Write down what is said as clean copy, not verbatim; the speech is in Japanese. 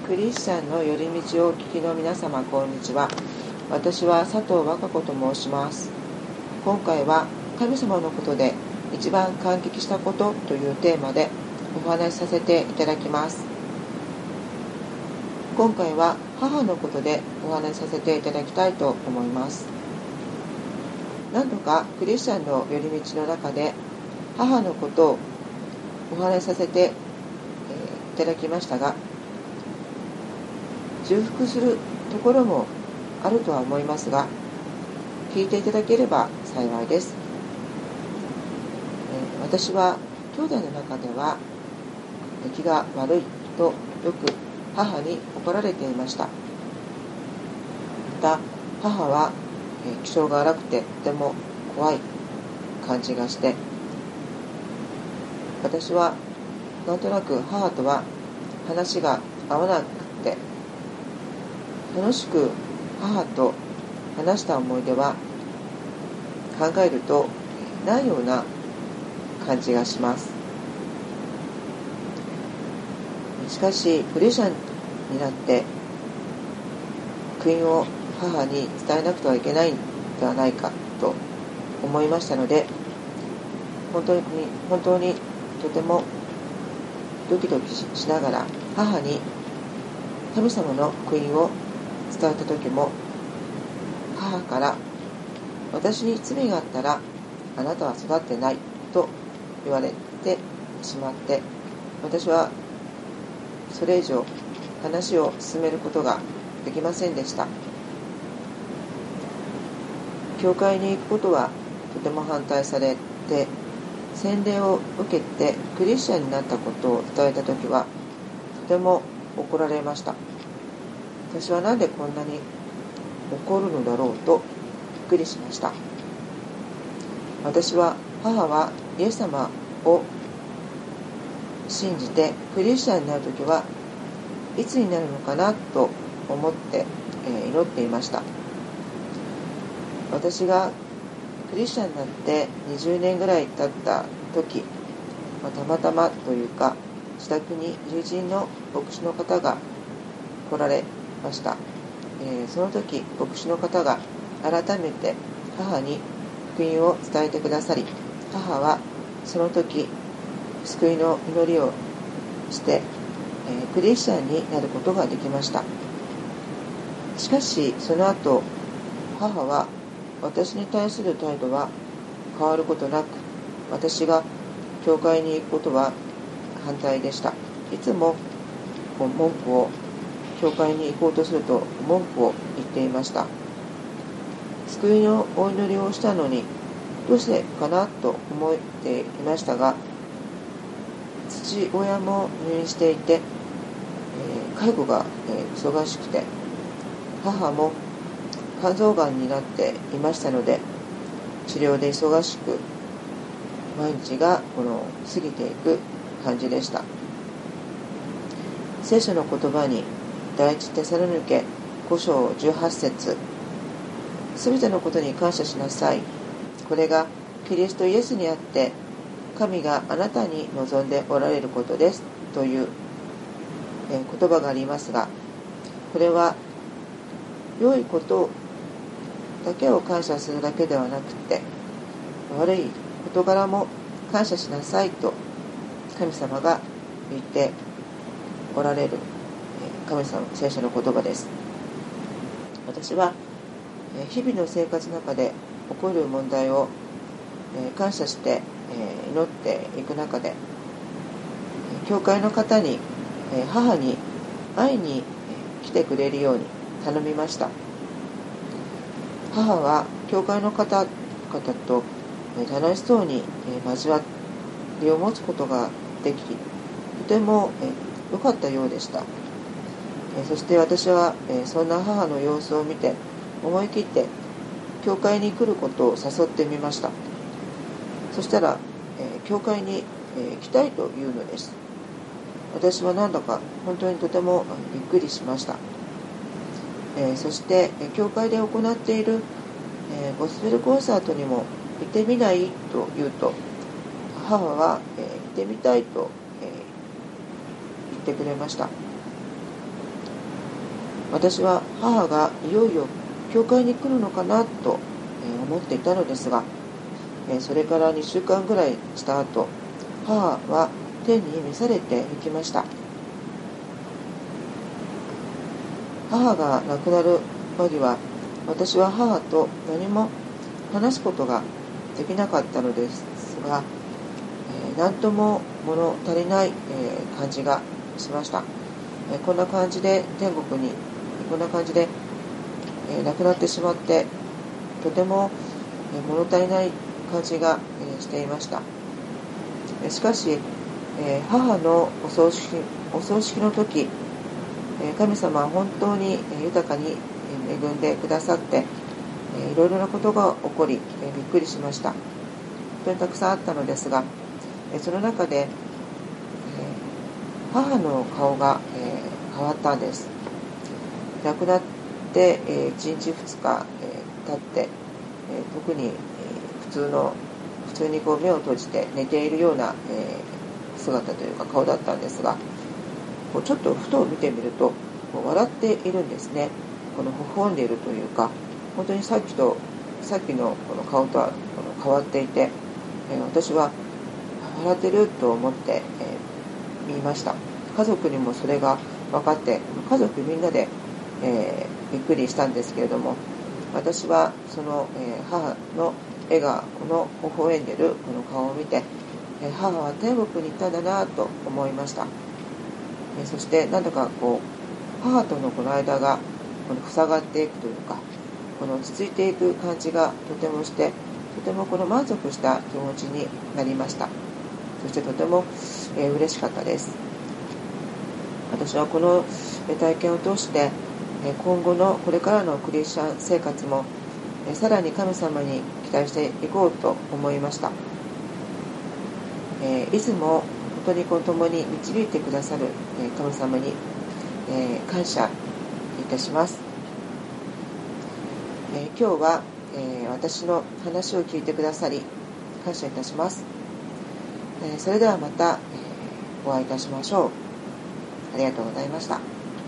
クリスチャンの寄り道をお聞きの皆様、こんにちは。私は佐藤和歌子と申します。今回は神様のことで一番感激したことというテーマでお話しさせていただきます。今回は母のことでお話しさせていただきたいと思います。何度かクリスチャンの寄り道の中で母のことをお話しさせていただきましたが、重複するところもあるとは思いますが、聞いていただければ幸いです。私は兄弟の中では出来が悪いとよく母に怒られていました。また母は気性が荒くてとても怖い感じがして、私はなんとなく母とは話が合わなくて、楽しく母と話した思い出は考えるとないような感じがします。しかしクリスチャンになって福音を母に伝えなくてはいけないのではないかと思いましたので、本当にとてもドキドキしながら母に神様の福音を伝えた時も、母から私に罪があったらあなたは育ってないと言われてしまって、私はそれ以上話を進めることができませんでした。教会に行くことはとても反対されて、洗礼を受けてクリスチャンになったことを伝えたときはとても怒られました。私はなんでこんなに怒るのだろうとびっくりしました。母はイエス様を信じてクリスチャンになるときはいつになるのかなと思って祈っていました。私がクリスチャンになって20年ぐらい経った時、たまたまというか自宅に友人の牧師の方が来られました。その時牧師の方が改めて母に福音を伝えてくださり、母はその時救いの祈りをして、クリスチャンになることができました。しかしその後母は私に対する態度は変わることなく、私が教会に行くことは反対でした。いつも教会に行こうとすると文句を言っていました。救いのお祈りをしたのにどうしてかなと思っていましたが、父親も入院していて、介護が忙しくて、母も肝臓がんになっていましたので、治療で忙しく毎日が過ぎていく感じでした。聖書の言葉に第一テサロニケ5章18節、すべてのことに感謝しなさい。これがキリストイエスにあって神があなたに望んでおられることですという言葉がありますが、これは良いことだけを感謝するだけではなくて、悪い事柄も感謝しなさいと神様が言っておられる神様の聖書の言葉です。私は日々の生活の中で起こる問題を感謝して祈っていく中で、教会の方に母に会いに来てくれるように頼みました。母は教会の方々と楽しそうに交わりを持つことができ、とても良かったようでした。そして私はそんな母の様子を見て思い切って教会に来ることを誘ってみました。そしたら教会に行きたいというのです。私はなんだか本当にとてもびっくりしました。そして教会で行っているゴスペルコンサートにも行ってみないと言うと、母は行ってみたいと言ってくれました。 私は母がいよいよ教会に来るのかなと思っていたのですが、それから2週間ぐらいした後、母は天に召されて行きました。母が亡くなる間際、私は母と何も話すことができなかったのですが、何とも物足りない感じがしました。こんな感じで天国にこんな感じで亡くなってしまって、とても物足りない感じがしていました。しかし母のお葬式の時、神様は本当に豊かに恵んでくださって、いろいろなことが起こり、びっくりしました。本当にたくさんあったのですが、その中で母の顔が変わったんです。亡くなって1日2日経って、特に普通にこう目を閉じて寝ているような姿というか顔だったんですが、ちょっとふと見てみると笑っているんですね。この微笑んでいるというか、本当にさっきのこの顔とは変わっていて、私は笑ってると思って見ました。家族にもそれが分かって、家族みんなでびっくりしたんですけれども、私はその母の笑顔、この微笑んでるこの顔を見て、母は天国に行ったんだなと思いました。そしてなんだか母とのこの間が塞がっていくというか、この落ち着いていく感じがとてもして、とても満足した気持ちになりました。そしてとても嬉しかったです。私はこの体験を通して今後のこれからのクリスチャン生活もさらに神様に期待していこうと思いました。いつも本当に共に導いてくださる神様に感謝いたします。今日は私の話を聞いてくださり感謝いたします。それではまたお会いいたしましょう。ありがとうございました。